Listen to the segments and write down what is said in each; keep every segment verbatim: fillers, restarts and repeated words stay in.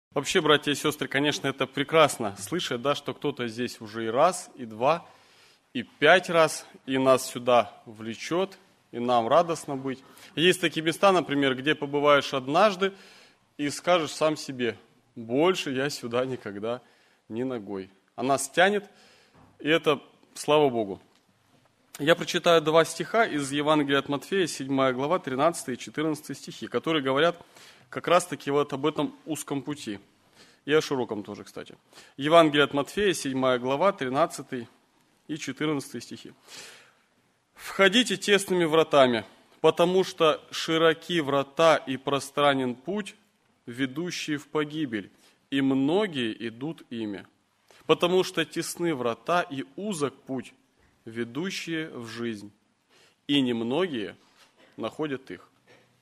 Вообще, братья и сестры, конечно, это прекрасно слышать, да, что кто-то здесь уже и раз, и два, и пять раз, и нас сюда влечет, и нам радостно быть. Есть такие места, например, где побываешь однажды и скажешь сам себе: больше я сюда никогда ни ногой. А нас тянет, и это слава Богу. Я прочитаю два стиха из Евангелия от Матфея, седьмая глава, тринадцатый и четырнадцатый стихи, которые говорят как раз-таки вот об этом узком пути. И о широком тоже, кстати. Евангелие от Матфея, седьмая глава, тринадцатый и четырнадцатый стихи. «Входите тесными вратами, потому что широки врата и пространен путь, ведущий в погибель, и многие идут ими. Потому что тесны врата и узок путь, ведущие в жизнь, и немногие находят их».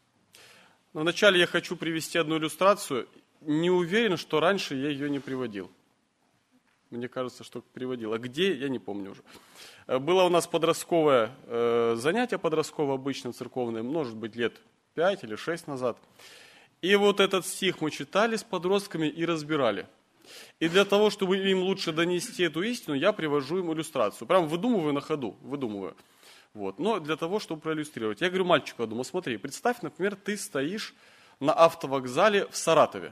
Но вначале я хочу привести одну иллюстрацию. Не уверен, что раньше я ее не приводил. Мне кажется, что приводил. А где, я не помню уже. Было у нас подростковое э, занятие, подростковое обычно церковное, может быть, лет пять или шесть назад. И вот этот стих мы читали с подростками и разбирали. И для того, чтобы им лучше донести эту истину, я привожу им иллюстрацию. Прям выдумываю на ходу, выдумываю. Вот. Но для того, чтобы проиллюстрировать. Я говорю мальчику, я думаю, смотри, представь, например, ты стоишь на автовокзале в Саратове.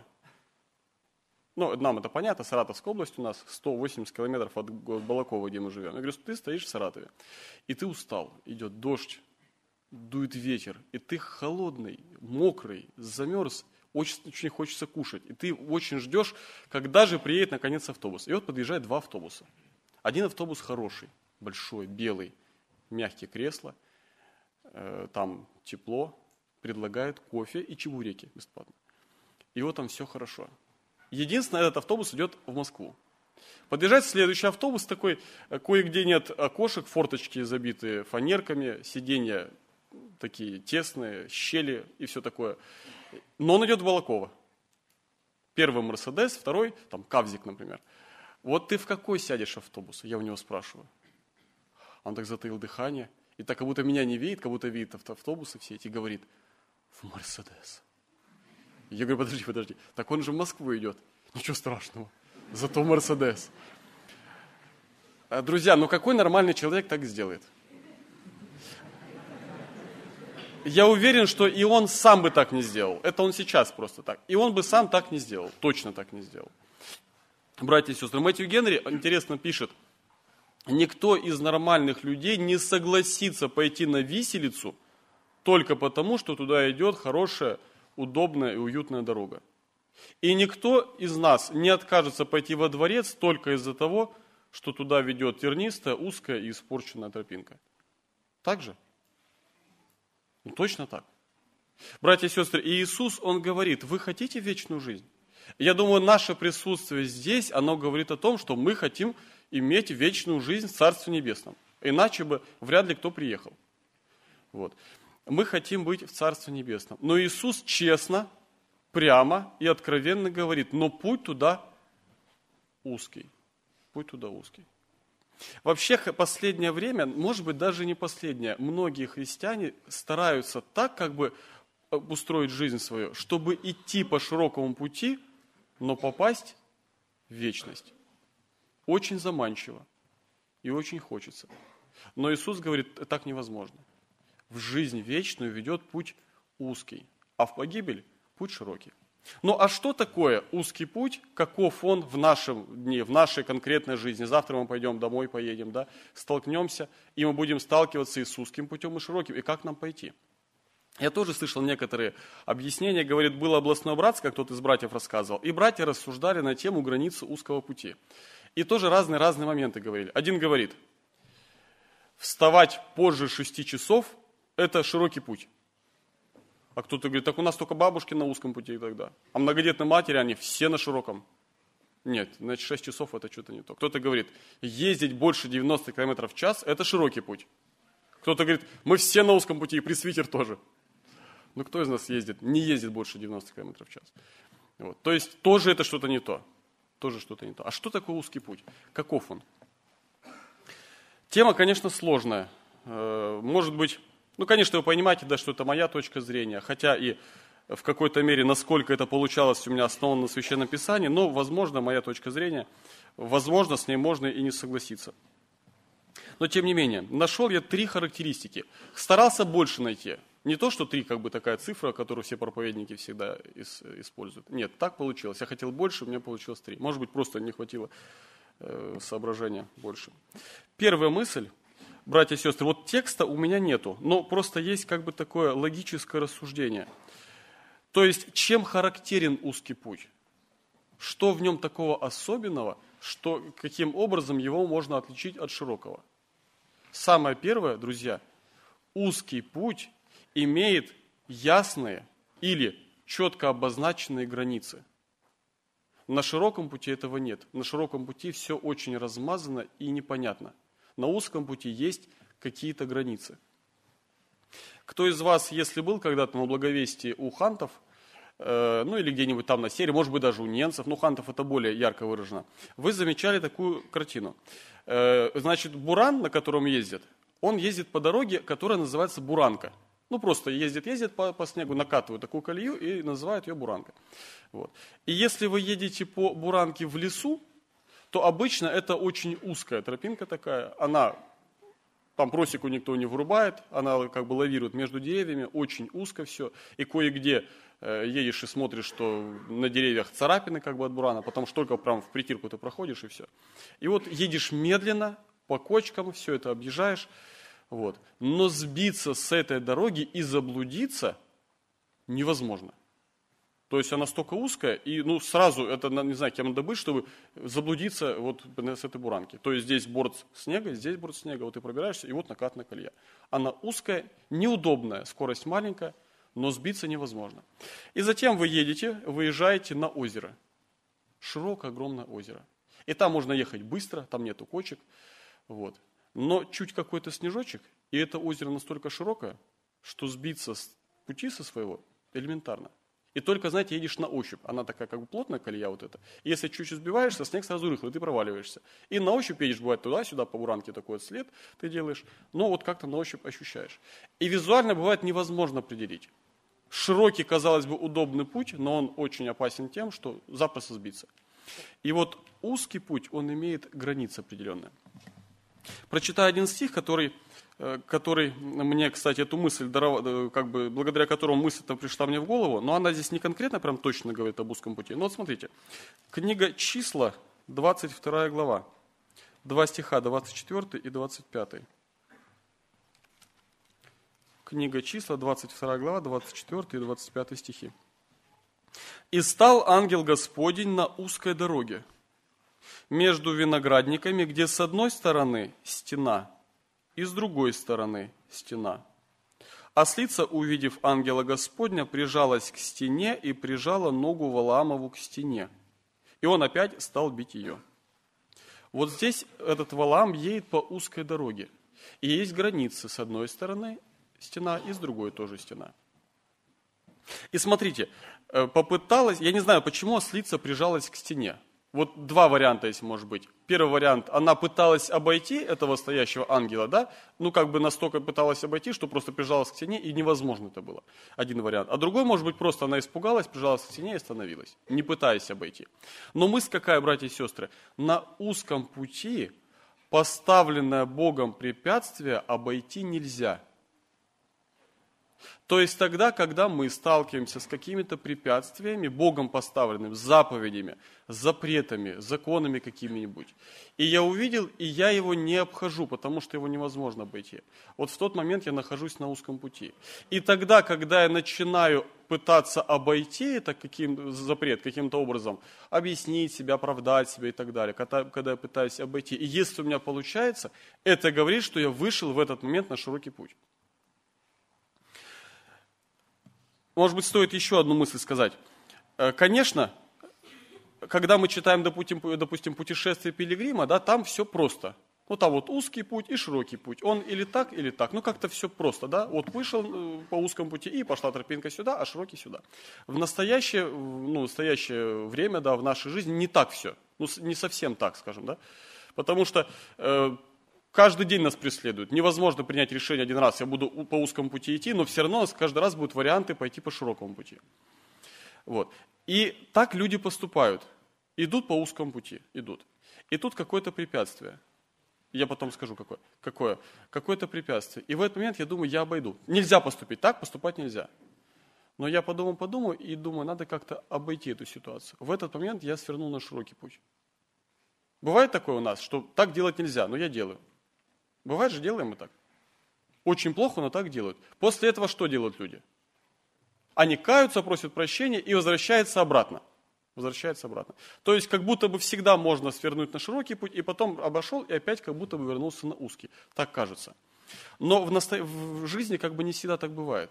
Ну, нам это понятно, Саратовская область у нас сто восемьдесят километров от Балакова, где мы живем. Я говорю, ты стоишь в Саратове, и ты устал, идет дождь, дует ветер, и ты холодный, мокрый, замерз, очень, очень хочется кушать. И ты очень ждешь, когда же приедет наконец автобус. И вот подъезжает два автобуса. Один автобус хороший, большой, белый, мягкие кресла, э, там тепло, предлагает кофе и чебуреки бесплатно. И вот там все хорошо. Единственное, этот автобус идет в Москву. Подъезжает следующий автобус такой, кое-где нет окошек, форточки забиты фанерками, сиденья такие тесные, щели и все такое. Но он идет в Балаково. Первый Мерседес, второй, там, Кавзик, например. Вот ты в какой сядешь автобус? Я у него спрашиваю. Он так затаил дыхание, и так как будто меня не видит, как будто видит автобусы все эти, и говорит: в Мерседес. Я говорю, подожди, подожди, так он же в Москву идет. Ничего страшного, зато Мерседес. Друзья, ну какой нормальный человек так сделает? Я уверен, что и он сам бы так не сделал. Это он сейчас просто так. И он бы сам так не сделал, точно так не сделал. Братья и сестры, Мэтью Генри интересно пишет: никто из нормальных людей не согласится пойти на виселицу только потому, что туда идет хорошая, удобная и уютная дорога. И никто из нас не откажется пойти во дворец только из-за того, что туда ведет тернистая, узкая и испорченная тропинка. Так же? Ну, точно так. Братья и сестры, и Иисус, Он говорит: вы хотите вечную жизнь? Я думаю, наше присутствие здесь, оно говорит о том, что мы хотим иметь вечную жизнь в Царстве Небесном. Иначе бы вряд ли кто приехал. Вот. Мы хотим быть в Царстве Небесном. Но Иисус честно, прямо и откровенно говорит: но путь туда узкий. Путь туда узкий. Вообще, последнее время, может быть, даже не последнее, многие христиане стараются так как бы устроить жизнь свою, чтобы идти по широкому пути, но попасть в вечность. Очень заманчиво и очень хочется. Но Иисус говорит, так невозможно. В жизнь вечную ведет путь узкий, а в погибель путь широкий. Ну а что такое узкий путь, каков он в нашем дне, в нашей конкретной жизни? Завтра мы пойдем домой, поедем, да, столкнемся, и мы будем сталкиваться и с узким путем, и широким. И как нам пойти? Я тоже слышал некоторые объяснения, говорит, было областное братство, как кто-то из братьев рассказывал, и братья рассуждали на тему границы узкого пути. И тоже разные-разные моменты говорили. Один говорит, вставать позже шести часов – это широкий путь. А кто-то говорит, так у нас только бабушки на узком пути тогда. А многодетные матери, они все на широком. Нет, значит шесть часов это что-то не то. Кто-то говорит, ездить больше девяноста километров в час – это широкий путь. Кто-то говорит, мы все на узком пути, и пресвитер тоже. Ну кто из нас ездит, не ездит больше девяноста километров в час? Вот. То есть тоже это что-то не то. Тоже что-то не то. А что такое узкий путь? Каков он? Тема, конечно, сложная. Может быть, ну, конечно, вы понимаете, да, что это моя точка зрения, хотя и в какой-то мере, насколько это получалось у меня основано на Священном Писании, но, возможно, моя точка зрения, возможно, с ней можно и не согласиться. Но, тем не менее, нашел я три характеристики. Старался больше найти. Не то, что три, как бы такая цифра, которую все проповедники всегда используют. Нет, так получилось. Я хотел больше, у меня получилось три. Может быть, просто не хватило э, соображения больше. Первая мысль, братья и сестры, вот текста у меня нету, но просто есть как бы такое логическое рассуждение. То есть, чем характерен узкий путь? Что в нем такого особенного, что, каким образом его можно отличить от широкого? Самое первое, друзья, узкий путь имеет ясные или четко обозначенные границы. На широком пути этого нет. На широком пути все очень размазано и непонятно. На узком пути есть какие-то границы. Кто из вас, если был когда-то на Благовестии у хантов, э, ну или где-нибудь там на севере, может быть даже у ненцев, ну хантов это более ярко выражено, вы замечали такую картину. Э, значит, буран, на котором ездят, он ездит по дороге, которая называется буранка. Ну, просто ездит-ездит по, по снегу, накатывают такую колею и называют ее буранка. Вот. И если вы едете по буранке в лесу, то обычно это очень узкая тропинка такая. Она, там просеку никто не вырубает, она как бы лавирует между деревьями, очень узко все. И кое-где э, едешь и смотришь, что на деревьях царапины как бы от бурана, потому что только прям в притирку ты проходишь и все. И вот едешь медленно, по кочкам, все это объезжаешь. Вот. Но сбиться с этой дороги и заблудиться невозможно. То есть она настолько узкая, и ну, сразу, это не знаю, кем надо быть, чтобы заблудиться вот с этой буранки. То есть здесь борт снега, здесь борт снега, вот ты пробираешься, и вот накатная колея. Она узкая, неудобная, скорость маленькая, но сбиться невозможно. И затем вы едете, выезжаете на озеро. Широкое, огромное озеро. И там можно ехать быстро, там нету кочек. Вот. Но чуть какой-то снежочек, и это озеро настолько широкое, что сбиться с пути со своего элементарно. И только, знаете, едешь на ощупь. Она такая как бы плотная колея вот эта. И если чуть-чуть сбиваешься, снег сразу рыхлый, ты проваливаешься. И на ощупь едешь, бывает, туда-сюда, по буранке такой вот след ты делаешь. Но вот как-то на ощупь ощущаешь. И визуально бывает невозможно определить. Широкий, казалось бы, удобный путь, но он очень опасен тем, что запросто сбиться. И вот узкий путь, он имеет границы определенные. Прочитаю один стих, который, который мне, кстати, эту мысль, как бы, благодаря которому мысль-то пришла мне в голову, но она здесь не конкретно прям точно говорит об узком пути. Но вот смотрите, книга Числа, двадцать вторая глава, два стиха, двадцать четвёртый и двадцать пятый. Книга Числа, двадцать вторая глава, двадцать четвёртый и двадцать пятый стихи. «И стал ангел Господень на узкой дороге, между виноградниками, где с одной стороны стена, и с другой стороны стена. Ослица, увидев ангела Господня, прижалась к стене и прижала ногу Валаамову к стене. И он опять стал бить ее». Вот здесь этот Валаам едет по узкой дороге. И есть границы, с одной стороны стена, и с другой тоже стена. И смотрите, попыталась, я не знаю, почему ослица прижалась к стене. Вот два варианта есть, может быть. Первый вариант, она пыталась обойти этого стоящего ангела, да? Ну, как бы настолько пыталась обойти, что просто прижалась к стене, и невозможно это было. Один вариант. А другой, может быть, просто она испугалась, прижалась к стене и остановилась, не пытаясь обойти. Но мысль какая, братья и сестры? На узком пути поставленное Богом препятствие обойти нельзя. То есть тогда, когда мы сталкиваемся с какими-то препятствиями, Богом поставленными, заповедями, запретами, законами какими-нибудь, и я увидел, и я его не обхожу, потому что его невозможно обойти. Вот в тот момент я нахожусь на узком пути. И тогда, когда я начинаю пытаться обойти это каким, запрет каким-то образом, объяснить себя, оправдать себя и так далее, когда, когда я пытаюсь обойти, и если у меня получается, это говорит, что я вышел в этот момент на широкий путь. Может быть, стоит еще одну мысль сказать. Конечно, когда мы читаем, допустим, допустим путешествие пилигрима, да, там все просто. Ну, там вот узкий путь и широкий путь. Он или так, или так. Ну, как-то все просто, да. Вот вышел по узкому пути, и пошла тропинка сюда, а широкий сюда. В настоящее, ну, настоящее время, да, в нашей жизни не так все. Ну, не совсем так, скажем, да. Потому что... Э, каждый день нас преследуют. Невозможно принять решение один раз, я буду по узкому пути идти, но все равно у нас каждый раз будут варианты пойти по широкому пути. Вот. И так люди поступают. Идут по узкому пути, идут. И тут какое-то препятствие. Я потом скажу, какое. Какое? Какое-то препятствие. И в этот момент я думаю, я обойду. Нельзя поступить так, поступать нельзя. Но я подумал, подумал и думаю, надо как-то обойти эту ситуацию. В этот момент я свернул на широкий путь. Бывает такое у нас, что так делать нельзя, но я делаю. Бывает же, делаем мы так. Очень плохо, но так делают. После этого что делают люди? Они каются, просят прощения и возвращаются обратно. Возвращается обратно. То есть, как будто бы всегда можно свернуть на широкий путь, и потом обошел, и опять как будто бы вернулся на узкий. Так кажется. Но в, насто... в жизни как бы не всегда так бывает.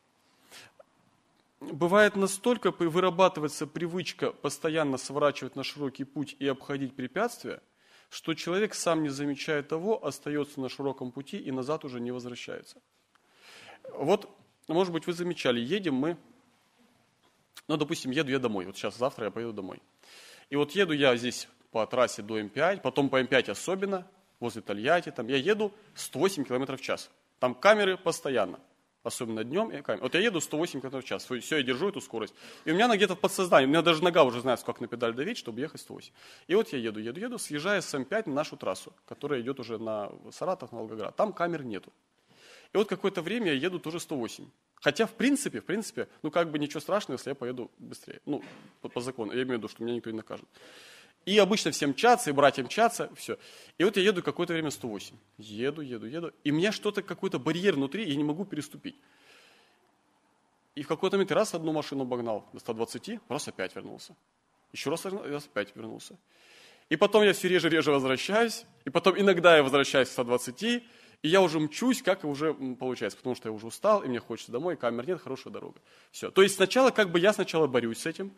Бывает настолько вырабатывается привычка постоянно сворачивать на широкий путь и обходить препятствия, что человек сам не замечая того, остается на широком пути и назад уже не возвращается. Вот, может быть, вы замечали, едем мы, ну, допустим, еду я домой, вот сейчас, завтра я поеду домой. И вот еду я здесь по трассе до эм пять, потом по эм пять особенно, возле Тольятти, там я еду сто восемь километров в час. Там камеры постоянно. Особенно днем. Вот я еду сто восемь километров в час. Все, я держу эту скорость. И у меня где-то в подсознании, у меня даже нога уже знает, как на педаль давить, чтобы ехать сто восемь. И вот я еду, еду, еду, съезжая с эм пять на нашу трассу, которая идет уже на Саратов, на Волгоград. Там камер нету. И вот какое-то время я еду тоже сто восемь. Хотя, в принципе, в принципе, ну как бы ничего страшного, если я поеду быстрее. Ну, по, по закону. Я имею в виду, что меня никто не накажет. И обычно все мчатся, и братья мчатся, все. И вот я еду какое-то время сто восемь. Еду, еду, еду. И у меня что-то, какой-то барьер внутри, я не могу переступить. И в какой-то момент раз одну машину обогнал до ста двадцати, раз опять вернулся. Еще раз, раз опять вернулся. И потом я все реже-реже возвращаюсь, и потом иногда я возвращаюсь к ста двадцати, и я уже мчусь, как уже получается, потому что я уже устал, и мне хочется домой, камер нет, хорошая дорога. Все. То есть сначала, как бы я сначала борюсь с этим.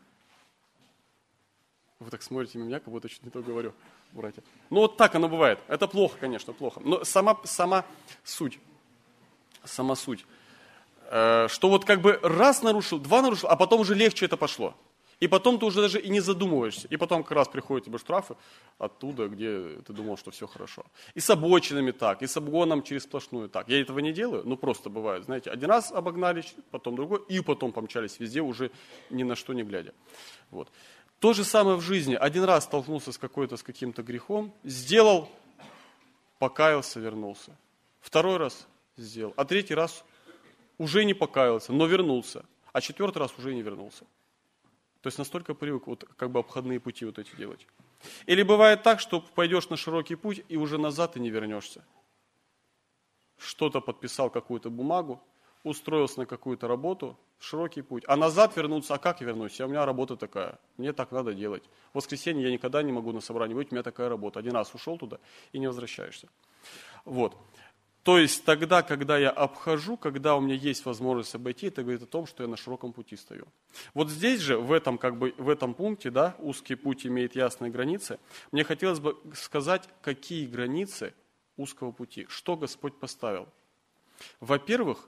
Вы так смотрите на меня, как будто чуть не то говорю, братья. Ну вот так оно бывает. Это плохо, конечно, плохо. Но сама, сама суть, сама суть, э, что вот как бы раз нарушил, два нарушил, а потом уже легче это пошло. И потом ты уже даже и не задумываешься. И потом как раз приходят тебе штрафы оттуда, где ты думал, что все хорошо. И с обочинами так, и с обгоном через сплошную так. Я этого не делаю, ну просто бывает. Знаете, один раз обогнали, потом другой, и потом помчались везде, уже ни на что не глядя. Вот. То же самое в жизни. Один раз столкнулся с какой-то, с каким-то грехом, сделал, покаялся, вернулся. Второй раз сделал, а третий раз уже не покаялся, но вернулся. А четвертый раз уже не вернулся. То есть настолько привык вот как бы обходные пути вот эти делать. Или бывает так, что пойдешь на широкий путь и уже назад ты не вернешься. Что-то подписал, какую-то бумагу, устроился на какую-то работу, широкий путь. А назад вернуться, а как я вернусь? У меня работа такая, мне так надо делать. В воскресенье я никогда не могу на собрании быть, у меня такая работа. Один раз ушел туда и не возвращаешься. Вот. То есть тогда, когда я обхожу, когда у меня есть возможность обойти, это говорит о том, что я на широком пути стою. Вот здесь же, в этом, как бы, в этом пункте, да, узкий путь имеет ясные границы, мне хотелось бы сказать, какие границы узкого пути, что Господь поставил. Во-первых,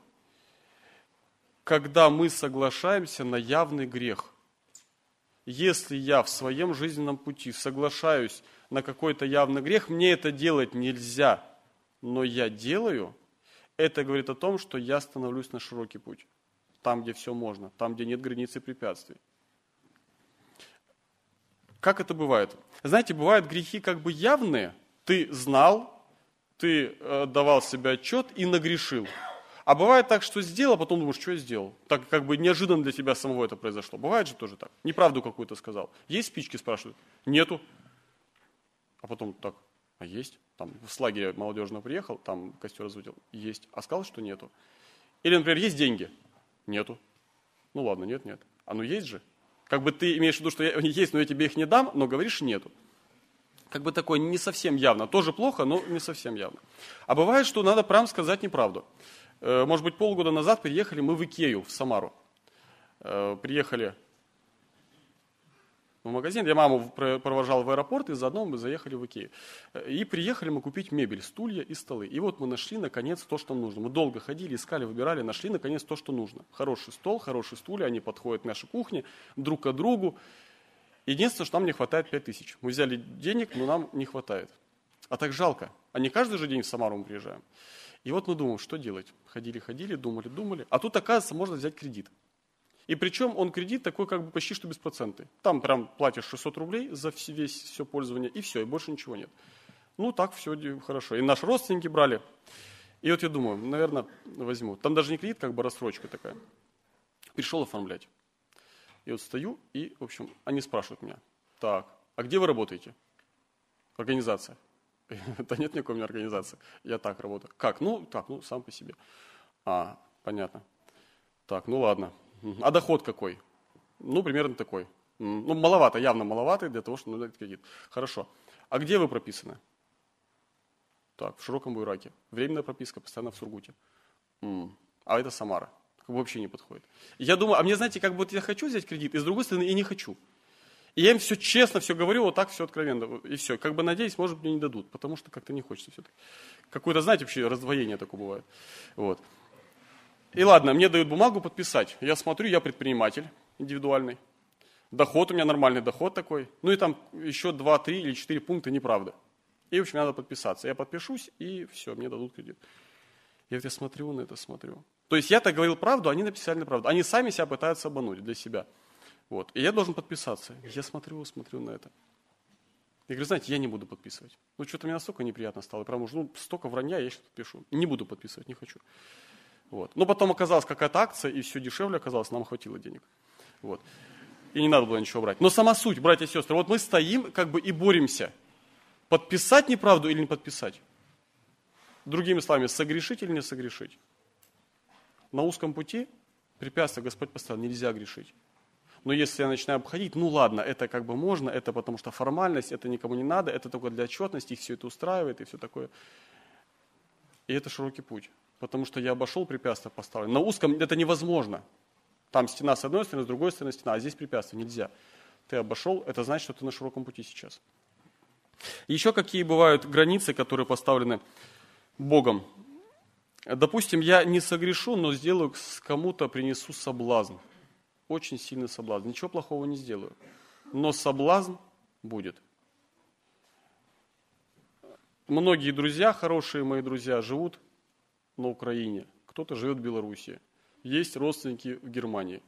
когда мы соглашаемся на явный грех. Если я в своем жизненном пути соглашаюсь на какой-то явный грех, мне это делать нельзя, но я делаю, это говорит о том, что я становлюсь на широкий путь. Там, где все можно, там, где нет границ и препятствий. Как это бывает? Знаете, бывают грехи как бы явные. Ты знал, ты давал себе отчет и нагрешил. А бывает так, что сделал, а потом думаешь, что я сделал? Так как бы неожиданно для тебя самого это произошло. Бывает же тоже так. Неправду какую-то сказал. Есть спички, спрашивают? Нету. А потом так, а есть? Там с лагеря молодежного приехал, там костер разводил. Есть. А сказал, что нету. Или, например, есть деньги? Нету. Ну ладно, нет, нет. А ну есть же. Как бы ты имеешь в виду, что они есть, но я тебе их не дам, но говоришь нету. Как бы такое не совсем явно. Тоже плохо, но не совсем явно. А бывает, что надо прям сказать неправду. Может быть, полгода назад приехали мы в Икею, в Самару. Приехали в магазин, я маму провожал в аэропорт, и заодно мы заехали в Икею. И приехали мы купить мебель, стулья и столы. И вот мы нашли, наконец, то, что нужно. Мы долго ходили, искали, выбирали, нашли, наконец, то, что нужно. Хороший стол, хорошие стулья, они подходят к нашей кухне, друг к другу. Единственное, что нам не хватает пять тысяч. Мы взяли денег, но нам не хватает. А так жалко. А не каждый же день в Самару мы приезжаем. И вот мы думаем, что делать. Ходили, ходили, думали, думали. А тут, оказывается, можно взять кредит. И причем он кредит такой как бы почти что беспроцентный. Там прям платишь шестьсот рублей за весь, все пользование, и все, и больше ничего нет. Ну так, все хорошо. И наши родственники брали. И вот я думаю, наверное, возьму. Там даже не кредит, как бы рассрочка такая. Пришел оформлять. И вот стою, и, в общем, они спрашивают меня. Так, а где вы работаете? Организация. Да нет никакой у меня организации. Я так работаю. Как? Ну, так, ну, сам по себе. А, понятно. Так, ну ладно. А доход какой? Ну, примерно такой. Ну, маловато, явно маловато для того, чтобы дать кредит. Хорошо. А где вы прописаны? Так, в Широком Буйраке. Временная прописка, постоянно в Сургуте. М-м. А это Самара. Как бы вообще не подходит. И я думаю, а мне, знаете, как бы вот я хочу взять кредит, и с другой стороны, я не хочу. И я им все честно, все говорю, вот так все откровенно. И все. Как бы надеюсь, может быть, мне не дадут, потому что как-то не хочется все-таки. Какое-то, знаете, вообще раздвоение такое бывает. Вот. И ладно, мне дают бумагу подписать. Я смотрю, я предприниматель индивидуальный. Доход у меня нормальный доход такой. Ну и там еще два, три или четыре пункта неправда. И, в общем, надо подписаться. Я подпишусь, и все, мне дадут кредит. И вот я смотрю на это, смотрю. То есть я-то говорил правду, они написали неправду. Они сами себя пытаются обмануть для себя. Вот. И я должен подписаться. Я смотрю, смотрю на это. Я говорю, знаете, я не буду подписывать. Ну, что-то мне настолько неприятно стало. Прям уже, ну, столько вранья, я сейчас подпишу. И не буду подписывать, не хочу. Вот. Но потом оказалась какая-то акция, и все дешевле оказалось, нам хватило денег. Вот. И не надо было ничего брать. Но сама суть, братья и сестры, вот мы стоим как бы и боремся. Подписать неправду или не подписать? Другими словами, согрешить или не согрешить? На узком пути препятствия Господь поставил, нельзя грешить. Но если я начинаю обходить, ну ладно, это как бы можно, это потому что формальность, это никому не надо, это только для отчетности, их все это устраивает и все такое. И это широкий путь, потому что я обошел препятствия поставленные. На узком это невозможно. Там стена с одной стороны, с другой стороны стена, а здесь препятствия нельзя. Ты обошел, это значит, что ты на широком пути сейчас. Еще какие бывают границы, которые поставлены Богом. Допустим, я не согрешу, но сделаю, кому-то принесу соблазн. Очень сильный соблазн. Ничего плохого не сделаю. Но соблазн будет. Многие друзья, хорошие мои друзья, живут на Украине. Кто-то живет в Беларуси. Есть родственники в Германии.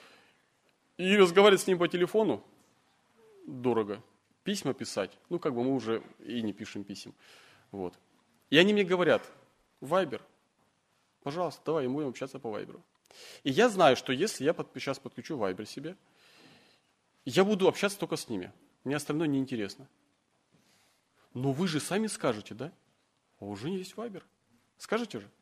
И разговаривать с ним по телефону дорого. Письма писать, ну как бы мы уже и не пишем писем. Вот. И они мне говорят, Вайбер, пожалуйста, давай, мы будем общаться по Вайберу. И я знаю, что если я под, сейчас подключу Вайбер себе, я буду общаться только с ними. Мне остальное неинтересно. Но вы же сами скажете, да? А уже есть Вайбер. Скажете же?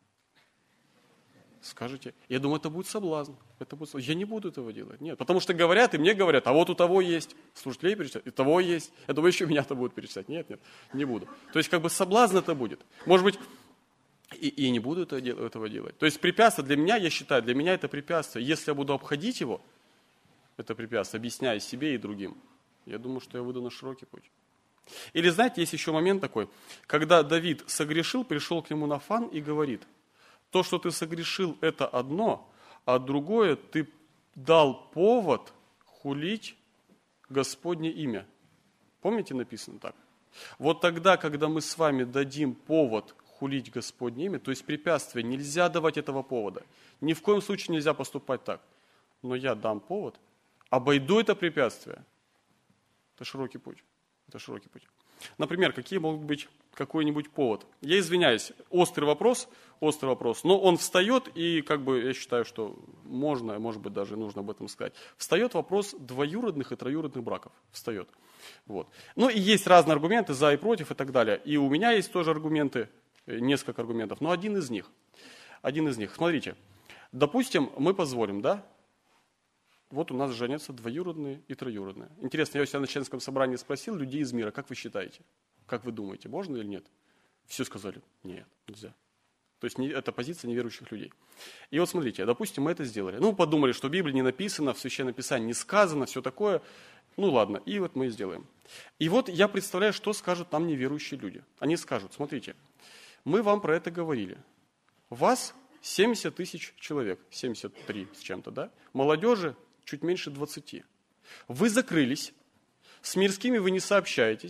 Скажете. Я думаю, это будет соблазн. Это будет... Я не буду этого делать. Нет. Потому что говорят, и мне говорят, а вот у того есть. Слушателей перечислять, и того есть. Я думаю, еще меня-то будут перечислять. Нет, нет, не буду. То есть, как бы соблазн это будет. Может быть, и, и не буду это, этого делать. То есть, препятствие для меня, я считаю, для меня это препятствие. Если я буду обходить его, это препятствие, объясняя себе и другим, я думаю, что я выйду на широкий путь. Или, знаете, есть еще момент такой, когда Давид согрешил, пришел к нему Нафан и говорит, то, что ты согрешил, это одно, а другое, ты дал повод хулить Господне имя. Помните, написано так? Вот тогда, когда мы с вами дадим повод хулить Господне имя, то есть препятствие, нельзя давать этого повода. Ни в коем случае нельзя поступать так. Но я дам повод, обойду это препятствие. Это широкий путь. Это широкий путь. Например, какие могут быть какой-нибудь повод? Я извиняюсь, острый вопрос, острый вопрос, но он встает, и как бы я считаю, что можно, может быть, даже нужно об этом сказать. Встает вопрос двоюродных и троюродных браков. Встает. Вот. Ну и есть разные аргументы за и против и так далее. И у меня есть тоже аргументы, несколько аргументов, но один из них. Один из них. Смотрите, допустим, мы позволим, да? Вот у нас женятся двоюродные и троюродные. Интересно, я у себя на членском собрании спросил людей из мира, как вы считаете? Как вы думаете, можно или нет? Все сказали, нет, нельзя. То есть это позиция неверующих людей. И вот смотрите, допустим, мы это сделали. Ну, подумали, что в Библии не написано, в Священном Писании не сказано, все такое. Ну, ладно, и вот мы сделаем. И вот я представляю, что скажут нам неверующие люди. Они скажут, смотрите, мы вам про это говорили. Вас семьдесят тысяч человек, семьдесят три с чем-то, да? Молодежи чуть меньше двадцати. Вы закрылись, с мирскими вы не сообщаетесь,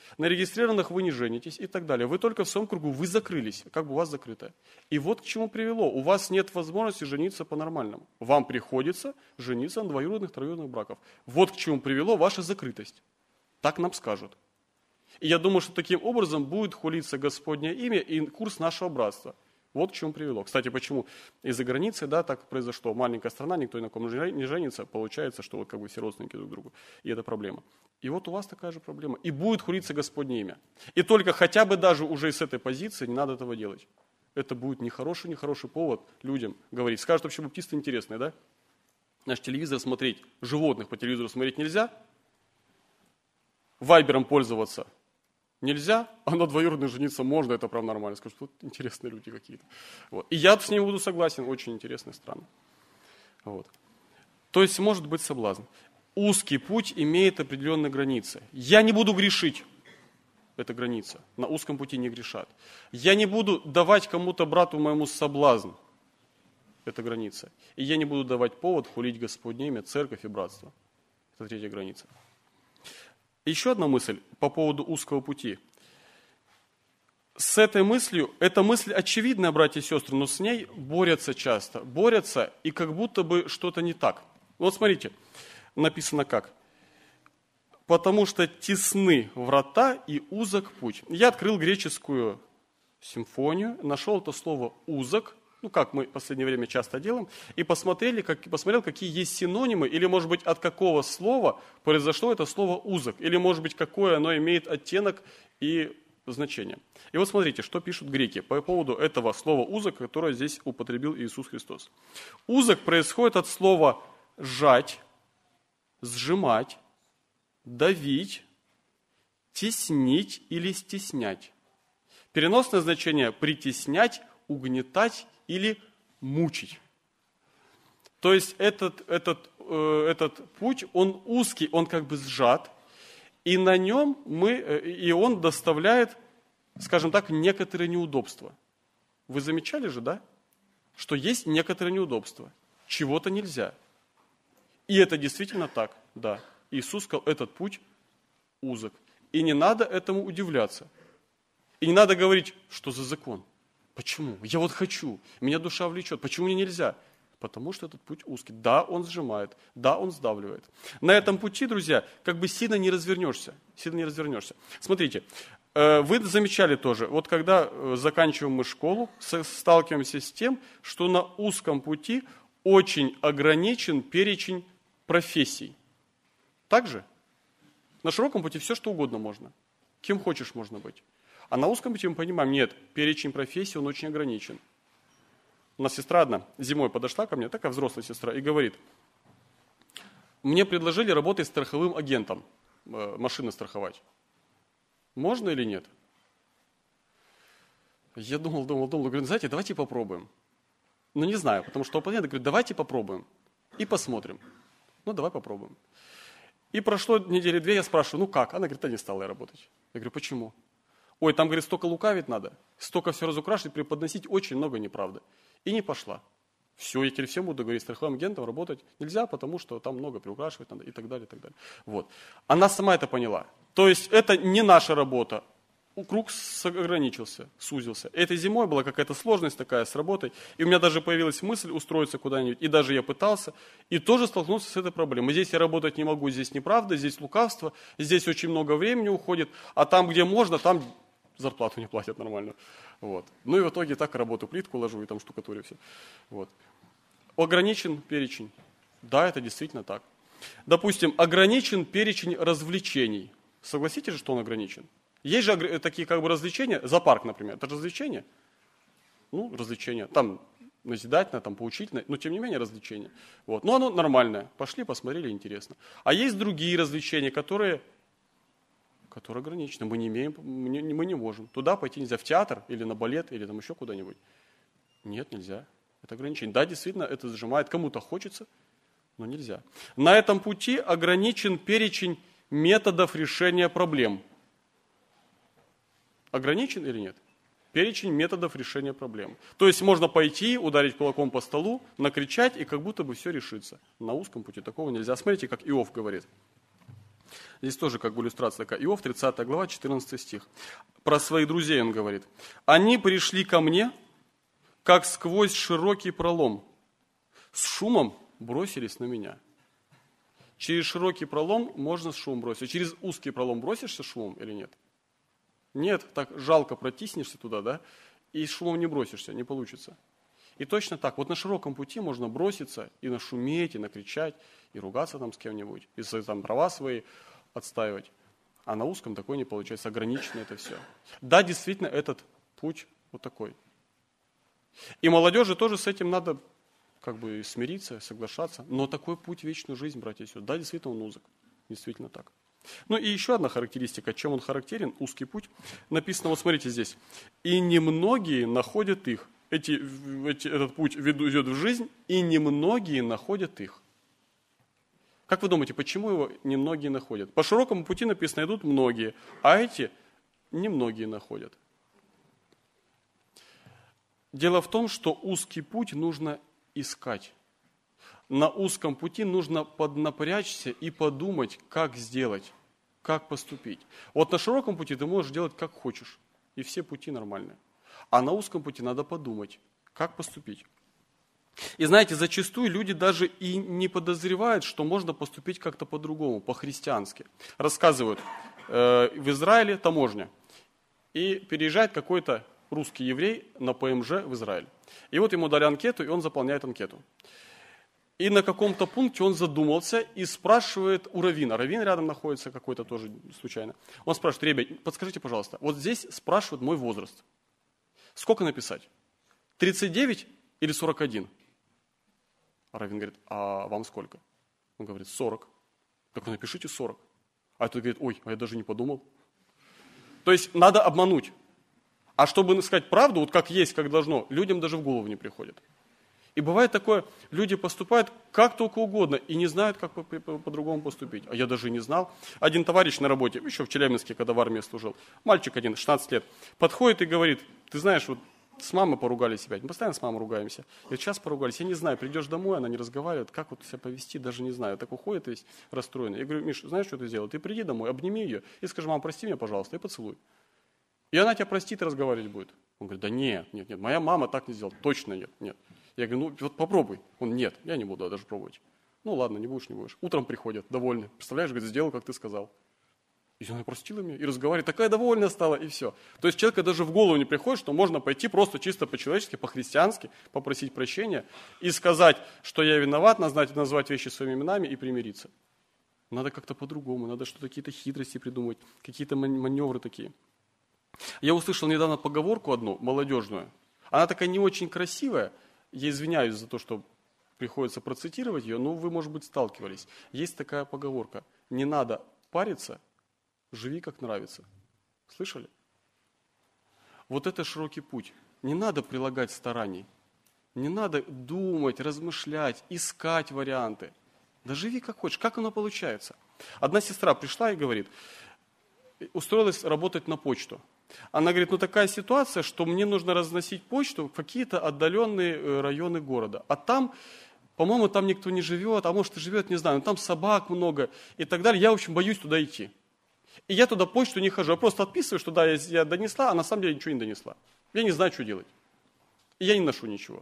На регистрированных вы не женитесь и так далее. Вы только в своем кругу, вы закрылись, как бы у вас закрыто. И вот к чему привело. У вас нет возможности жениться по-нормальному. Вам приходится жениться на двоюродных, троюродных браков. Вот к чему привело ваша закрытость. Так нам скажут. И я думаю, что таким образом будет хулиться Господне имя и курс нашего братства. Вот к чему привело. Кстати, почему из-за границы, да, так произошло. Маленькая страна, никто ни на ком не женится, получается, что вот как бы все родственники друг другу. И это проблема. И вот у вас такая же проблема. И будет хулиться Господне имя. И только хотя бы даже уже с этой позиции не надо этого делать. Это будет нехороший, нехороший повод людям говорить. Скажут, вообще баптисты интересные, да? Наш телевизор смотреть, животных по телевизору смотреть нельзя, вайбером пользоваться нельзя, а на двоюродных жениться можно, это прям нормально. Скажут, вот интересные люди какие-то. Вот. И я с ними буду согласен, очень интересная страна. Вот. То есть может быть соблазн. Узкий путь имеет определенные границы. Я не буду грешить. Это граница. На узком пути не грешат. Я не буду давать кому-то, брату моему, соблазн. Это граница. И я не буду давать повод хулить Господне имя, церковь и братство. Это третья граница. Еще одна мысль по поводу узкого пути. С этой мыслью, эта мысль очевидная, братья и сестры, но с ней борются часто. Борются, и как будто бы что-то не так. Вот смотрите, написано как. Потому что тесны врата и узок путь. Я открыл греческую симфонию, нашел это слово «узок», ну, как мы в последнее время часто делаем, и посмотрели, как, посмотрел, какие есть синонимы, или, может быть, от какого слова произошло это слово «узок», или, может быть, какое оно имеет оттенок и значение. И вот смотрите, что пишут греки по поводу этого слова «узок», которое здесь употребил Иисус Христос. «Узок» происходит от слова «жать», «сжимать», «давить», «теснить» или «стеснять». Переносное значение «притеснять», «угнетать» или «мучить». То есть этот, этот, э, этот путь, он узкий, он как бы сжат, и на нем мы, э, и он доставляет, скажем так, некоторые неудобства. Вы замечали же, да? Что есть некоторые неудобства. Чего-то нельзя. И это действительно так, да. Иисус сказал, этот путь узок. И не надо этому удивляться. И не надо говорить, что за закон. Почему? Я вот хочу, меня душа влечет. Почему мне нельзя? Потому что этот путь узкий. Да, он сжимает, да, он сдавливает. На этом пути, друзья, как бы сильно не развернешься. Сильно не развернешься. Смотрите, вы замечали тоже, вот когда заканчиваем мы школу, сталкиваемся с тем, что на узком пути очень ограничен перечень профессий. Так же? На широком пути все, что угодно можно. Кем хочешь можно быть. А на узком пути мы понимаем, нет, перечень профессий, он очень ограничен. У нас сестра одна зимой подошла ко мне, такая взрослая сестра, и говорит, мне предложили работать страховым агентом, машины страховать. Можно или нет? Я думал, думал, думал, говорю, знаете, давайте попробуем. Ну, не знаю, потому что оппонент говорит, давайте попробуем и посмотрим. Ну, давай попробуем. И прошло недели две, я спрашиваю, ну как? Она говорит, да не стала я работать. Я говорю, почему? Ой, там, говорит, столько лукавить надо, столько все разукрашивать, преподносить, очень много неправды. И не пошла. Все, я теперь всем буду говорить, страховым агентом работать нельзя, потому что там много приукрашивать надо и так далее, и так далее. Вот. Она сама это поняла. То есть это не наша работа. Круг ограничился, сузился. Этой зимой была какая-то сложность такая с работой, и у меня даже появилась мысль устроиться куда-нибудь, и даже я пытался, и тоже столкнулся с этой проблемой. Здесь я работать не могу, здесь неправда, здесь лукавство, здесь очень много времени уходит, а там, где можно, там зарплату не платят нормально. Вот. Ну и в итоге так работу плитку ложу и там штукатурю все. Вот. Ограничен перечень. Да, это действительно так. Допустим, ограничен перечень развлечений. Согласитесь же, что он ограничен? Есть же такие как бы развлечения, зоопарк, например, это же развлечение. Ну, развлечение, там назидательное, там поучительное, но тем не менее развлечение. Вот. Но оно нормальное, пошли, посмотрели, интересно. А есть другие развлечения, которые, которые ограничены, мы не имеем, мы не, мы не можем. Туда пойти нельзя, в театр или на балет, или там еще куда-нибудь. Нет, нельзя, это ограничение. Да, действительно, это зажимает, кому-то хочется, но нельзя. На этом пути ограничен перечень методов решения проблем. Ограничен или нет? Перечень методов решения проблем. То есть можно пойти, ударить кулаком по столу, накричать, и как будто бы все решится. На узком пути такого нельзя. Смотрите, как Иов говорит. Здесь тоже как бы иллюстрация такая. Иов, тридцатая глава, четырнадцатый стих. Про своих друзей он говорит. «Они пришли ко мне, как сквозь широкий пролом, с шумом бросились на меня». Через широкий пролом можно с шумом бросить. Через узкий пролом бросишься с шумом или нет? Нет, так жалко протиснешься туда, да, и с шумом не бросишься, не получится. И точно так, вот на широком пути можно броситься и нашуметь, и накричать, и ругаться там с кем-нибудь, и свои там права свои отстаивать. А на узком такое не получается, ограничено это все. Да, действительно, этот путь вот такой. И молодежи тоже с этим надо как бы смириться, соглашаться. Но такой путь в вечную жизнь, братья и сестры, да, действительно он узок. Действительно так. Ну и еще одна характеристика, чем он характерен, узкий путь. Написано, вот смотрите здесь. «И немногие находят их». Эти, эти, этот путь ведет в жизнь, и немногие находят их. Как вы думаете, почему его немногие находят? По широкому пути написано, идут многие, а эти немногие находят. Дело в том, что узкий путь нужно искать. На узком пути нужно поднапрячься и подумать, как сделать, как поступить. Вот на широком пути ты можешь делать как хочешь, и все пути нормальные. А на узком пути надо подумать, как поступить. И знаете, зачастую люди даже и не подозревают, что можно поступить как-то по-другому, по-христиански. Рассказывают, э, в Израиле таможня, и переезжает какой-то русский еврей на ПМЖ в Израиль. И вот ему дали анкету, и он заполняет анкету. И на каком-то пункте он задумался и спрашивает у раввина. Раввин рядом находится какой-то тоже случайно. Он спрашивает, ребят, подскажите, пожалуйста, вот здесь спрашивают мой возраст. Сколько написать? тридцать девять или сорок один? А раввин говорит, а вам сколько? Он говорит, сорок. Так вы напишите сорок. А тот говорит, ой, а я даже не подумал. То есть надо обмануть. А чтобы сказать правду, вот как есть, как должно, людям даже в голову не приходит. И бывает такое, люди поступают как только угодно и не знают, как по-другому поступить. А я даже не знал. Один товарищ на работе, еще в Челябинске, когда в армии служил, мальчик один, шестнадцать лет, подходит и говорит, ты знаешь, вот с мамой поругались себя, мы постоянно с мамой ругаемся. И сейчас поругались, я не знаю, придешь домой, она не разговаривает, как вот себя повести, даже не знаю. Так уходит весь расстроенный. Я говорю, Миш, знаешь, что ты сделал? Ты приди домой, обними ее и скажи, мам, прости меня, пожалуйста, и поцелуй. И она тебя простит и разговаривать будет. Он говорит, да нет, нет, нет, моя мама так не сделала, точно нет, нет. Я говорю, ну вот попробуй. Он, нет, я не буду даже пробовать. Ну ладно, не будешь, не будешь. Утром приходят, довольны. Представляешь, говорит, сделал, как ты сказал. И она простила меня и разговаривает, такая довольная стала, и все. То есть человека даже в голову не приходит, что можно пойти просто чисто по-человечески, по-христиански, попросить прощения и сказать, что я виноват, назвать, назвать вещи своими именами и примириться. Надо как-то по-другому, надо что-то, какие-то хитрости придумать, какие-то маневры такие. Я услышал недавно поговорку одну, молодежную. Она такая не очень красивая. Я извиняюсь за то, что приходится процитировать ее, но вы, может быть, сталкивались. Есть такая поговорка. Не надо париться, живи как нравится. Слышали? Вот это широкий путь. Не надо прилагать стараний. Не надо думать, размышлять, искать варианты. Да живи как хочешь. Как оно получается? Одна сестра пришла и говорит, устроилась работать на почту. Она говорит, ну такая ситуация, что мне нужно разносить почту в какие-то отдаленные районы города. А там, по-моему, там никто не живет, а может и живет, не знаю, но там собак много и так далее. Я, в общем, боюсь туда идти. И я туда почту не хожу, я просто отписываю, что да, я, я донесла, а на самом деле ничего не донесла. Я не знаю, что делать. И я не ношу ничего.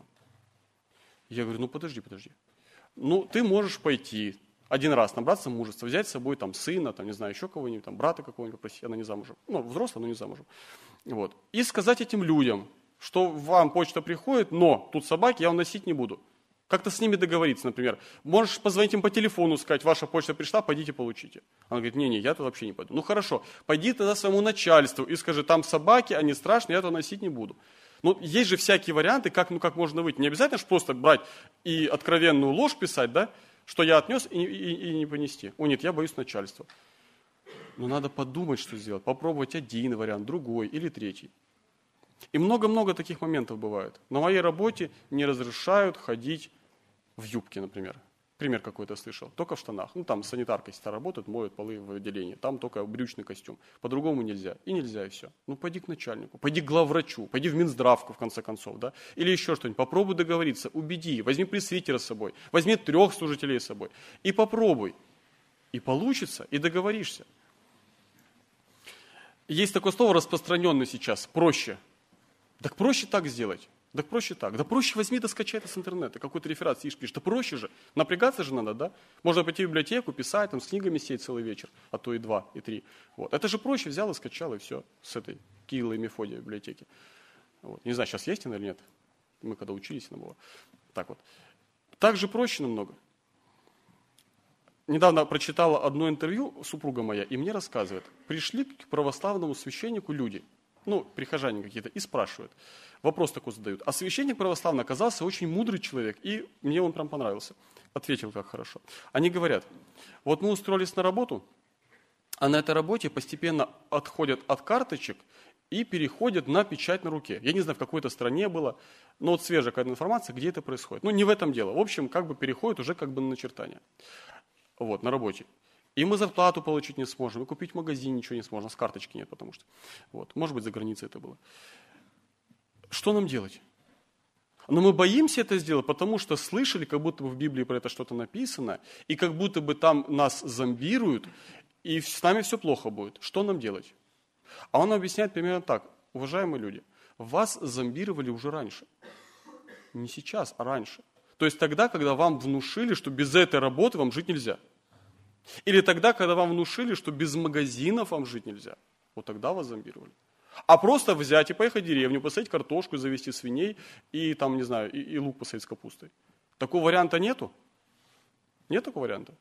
Я говорю, ну подожди, подожди. Ну ты можешь пойти один раз набраться мужества, взять с собой там сына, там, не знаю, еще кого-нибудь, там, брата какого-нибудь попросить, она не замужем. Ну, взрослая, но не замужем. Вот. И сказать этим людям, что вам почта приходит, но тут собаки, я вам носить не буду. Как-то с ними договориться, например. Можешь позвонить им по телефону, сказать, ваша почта пришла, пойдите получите. Она говорит, не-не, я туда вообще не пойду. Ну хорошо, пойди тогда своему начальству и скажи, там собаки, они страшные, я туда носить не буду. Ну, есть же всякие варианты, как, ну, как можно выйти. Не обязательно же просто брать и откровенную ложь писать, да? Что я отнес и, и, и не понести. О нет, я боюсь начальства. Но надо подумать, что сделать. Попробовать один вариант, другой или третий. И много-много таких моментов бывает. На моей работе не разрешают ходить в юбке, например. Пример какой-то слышал. Только в штанах. Ну там санитарка если работает, моют полы в отделении. Там только брючный костюм. По-другому нельзя. И нельзя, и все. Ну пойди к начальнику, пойди к главврачу, пойди в Минздравку, в конце концов. Да? Или еще что-нибудь. Попробуй договориться, убеди. Возьми пресвитера с собой. Возьми трех служителей с собой. И попробуй. И получится, и договоришься. Есть такое слово распространенное сейчас, проще. Так проще так сделать. Так проще так. Да проще возьми да скачай это с интернета. Какой-то реферат сидишь, пишешь. Да проще же. Напрягаться же надо, да? Можно пойти в библиотеку, писать, там, с книгами сидеть целый вечер, а то и два, и три. Вот. Это же проще, взял и скачал, и все. С этой Кирилла и Мефодия библиотеки. Вот. Не знаю, сейчас есть она или нет. Мы когда учились, она была. Так вот. Так же проще намного. Недавно прочитала одно интервью, супруга моя, и мне рассказывает. Пришли к православному священнику люди, ну, прихожане какие-то, и спрашивают. Вопрос такой задают. А священник православный оказался очень мудрый человек, и мне он прям понравился. Ответил как хорошо. Они говорят, вот мы устроились на работу, а на этой работе постепенно отходят от карточек и переходят на печать на руке. Я не знаю, в какой-то стране было, но вот свежая какая-то информация, где это происходит. Ну, не в этом дело. В общем, как бы переходит уже как бы на начертание. Вот, на работе. И мы зарплату получить не сможем, и купить в магазине ничего не сможем, с карточки нет, потому что. Вот, может быть, за границей это было. Что нам делать? Но мы боимся это сделать, потому что слышали, как будто бы в Библии про это что-то написано, и как будто бы там нас зомбируют, и с нами все плохо будет. Что нам делать? А он объясняет примерно так. Уважаемые люди, вас зомбировали уже раньше. Не сейчас, а раньше. То есть тогда, когда вам внушили, что без этой работы вам жить нельзя. Или тогда, когда вам внушили, что без магазинов вам жить нельзя. Вот тогда вас зомбировали. А просто взять и поехать в деревню, посадить картошку, завести свиней и там, не знаю, и, и лук посадить с капустой. Такого варианта нету? Нет такого варианта?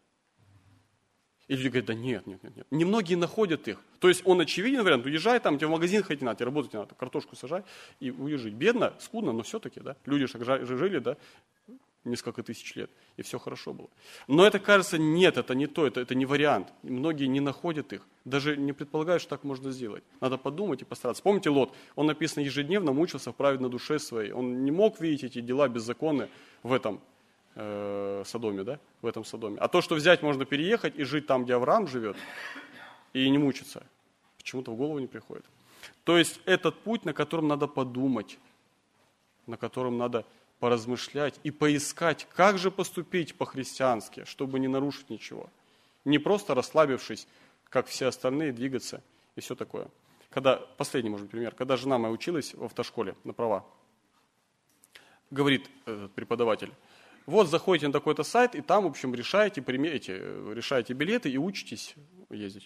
И люди говорят, да нет, нет, нет, нет. Немногие находят их. То есть он очевиден вариант, уезжай там, тебе в магазин ходить не надо, тебе работать не надо, картошку сажай и уезжай. Бедно, скудно, но все-таки, да. Люди же жили, да, несколько тысяч лет, и все хорошо было. Но это, кажется, нет, это не то, это, это не вариант. Многие не находят их, даже не предполагают, что так можно сделать. Надо подумать и постараться. Помните Лот? Он, написано, ежедневно мучился в праведной душе своей. Он не мог видеть эти дела беззаконные в этом э, Содоме, да? В этом Содоме. А то, что взять, можно переехать и жить там, где Авраам живет, и не мучиться, почему-то в голову не приходит. То есть этот путь, на котором надо подумать, на котором надо поразмышлять и поискать, как же поступить по-христиански, чтобы не нарушить ничего. Не просто расслабившись, как все остальные, двигаться и все такое. Когда, последний, может быть, пример, когда жена моя училась в автошколе на права, говорит этот преподаватель, вот заходите на такой-то сайт, и там, в общем, решаете, примерите, решаете билеты и учитесь ездить.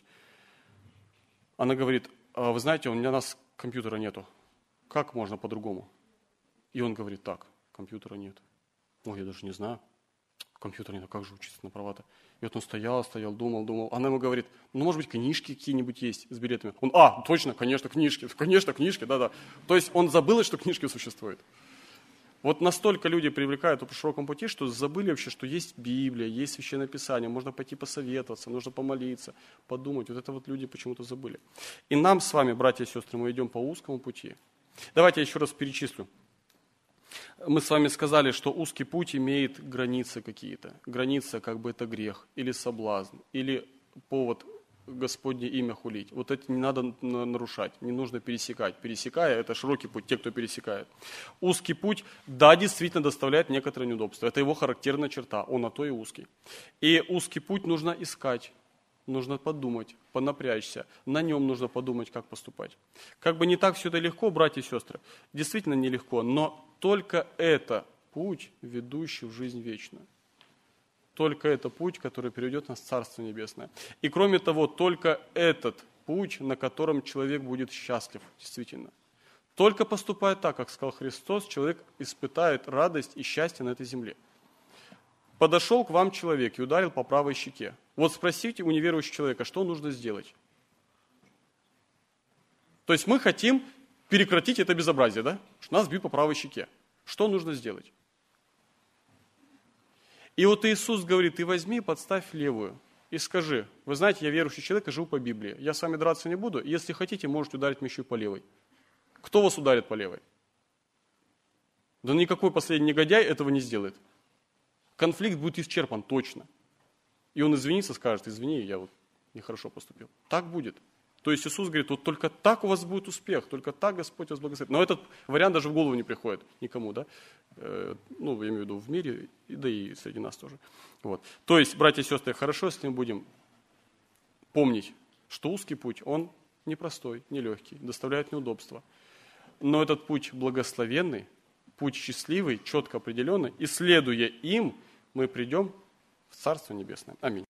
Она говорит, а вы знаете, у меня у нас компьютера нету. Как можно по-другому? И он говорит, так, компьютера нет. Ой, я даже не знаю. Компьютера нет, а как же учиться на права-то? И вот он стоял, стоял, думал, думал. Она ему говорит, ну, может быть, книжки какие-нибудь есть с билетами. Он, а, точно, конечно, книжки, конечно, книжки, да-да. То есть он забыл, что книжки существуют. Вот настолько люди привлекают по широкому пути, что забыли вообще, что есть Библия, есть Священное Писание, можно пойти посоветоваться, нужно помолиться, подумать. Вот это вот люди почему-то забыли. И нам с вами, братья и сестры, мы идем по узкому пути. Давайте я еще раз перечислю. Мы с вами сказали, что узкий путь имеет границы какие-то. Граница, как бы это грех, или соблазн, или повод Господне имя хулить. Вот это не надо нарушать, не нужно пересекать. Пересекая, это широкий путь, те, кто пересекает. Узкий путь, да, действительно доставляет некоторые неудобства. Это его характерная черта, он на то и узкий. И узкий путь нужно искать, нужно подумать, понапрячься. На нем нужно подумать, как поступать. Как бы не так все это легко, братья и сестры. Действительно нелегко, но только это путь, ведущий в жизнь вечную. Только это путь, который приведет нас в Царство Небесное. И кроме того, только этот путь, на котором человек будет счастлив, действительно. Только поступая так, как сказал Христос, человек испытает радость и счастье на этой земле. Подошел к вам человек и ударил по правой щеке. Вот спросите у неверующего человека, что нужно сделать. То есть мы хотим прекратить это безобразие, да? Что нас бьют по правой щеке. Что нужно сделать? И вот Иисус говорит, ты возьми, подставь левую и скажи, вы знаете, я верующий человек и живу по Библии. Я с вами драться не буду, если хотите, можете ударить меня еще и по левой. Кто вас ударит по левой? Да никакой последний негодяй этого не сделает. Конфликт будет исчерпан точно. И он извинится, скажет, извини, я вот нехорошо поступил. Так будет. То есть Иисус говорит, вот только так у вас будет успех, только так Господь вас благословит. Но этот вариант даже в голову не приходит никому, да? Э, ну, я имею в виду в мире, да и среди нас тоже. Вот. То есть, братья и сестры, хорошо, если мы будем помнить, что узкий путь, он непростой, нелегкий, доставляет неудобства. Но этот путь благословенный, путь счастливый, четко определенный, и следуя им, мы придем в Царство Небесное. Аминь.